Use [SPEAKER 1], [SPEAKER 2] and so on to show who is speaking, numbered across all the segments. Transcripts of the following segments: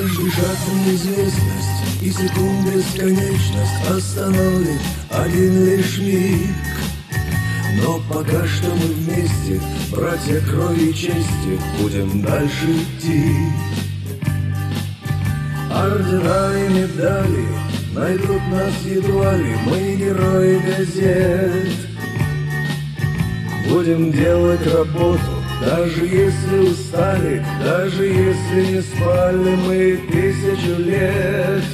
[SPEAKER 1] Каждый шаг в неизвестность и секунд бесконечность остановит один лишь миг. Но пока что мы вместе, братья крови и чести, будем дальше идти. Ордена и медали найдут нас едва ли, мы герои газет. Будем делать работу, даже если устали, даже если не спали мы 1000 лет.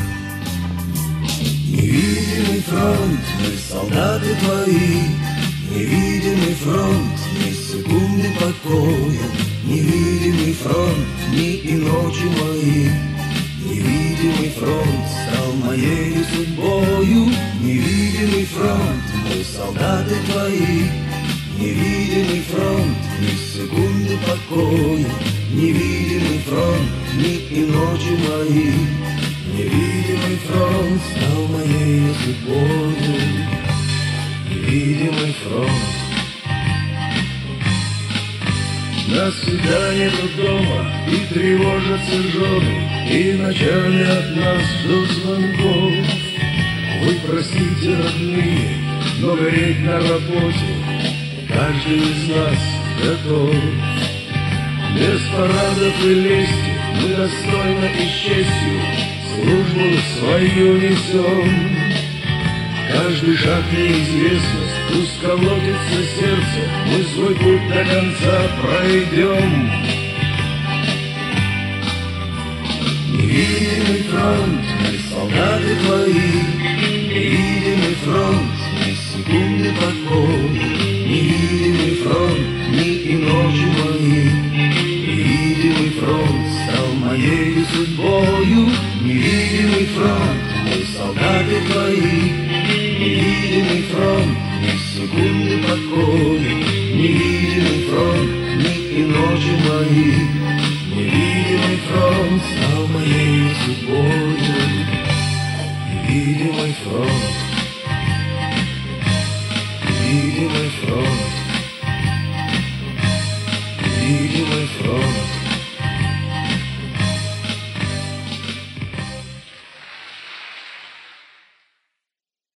[SPEAKER 1] Невидимый фронт, мы солдаты твои, невидимый фронт, ни секунды покоя, невидимый фронт, дни и ночи мои. Невидимый фронт стал моей судьбою, невидимый фронт, мы солдаты твои. Невидимый фронт, ни секунды покоя, невидимый фронт, дни и ночи мои. Невидимый фронт стал моей судьбою, невидимый фронт. Нас всегда нету дома, и тревожатся жены, и ночами от нас ждут звонков. Вы простите, родные, но гореть на работе каждый из нас готов. Без парадов и лести мы достойно и с честью службу свою несем. Каждый шаг неизвестность, пусть колотится сердце, мы свой путь до конца пройдем. Невидимый фронт, мы солдаты твои, невидимый фронт, ни секунды покоя, невидимый фронт, дни и ночи мои. Невидимый фронт стал моей судьбою, невидимый фронт, мы солдаты твои. Невидимый фронт, ни секунды покоя, невидимый фронт, дни и ночи мои. Невидимый фронт стал моей судьбою, невидимый фронт.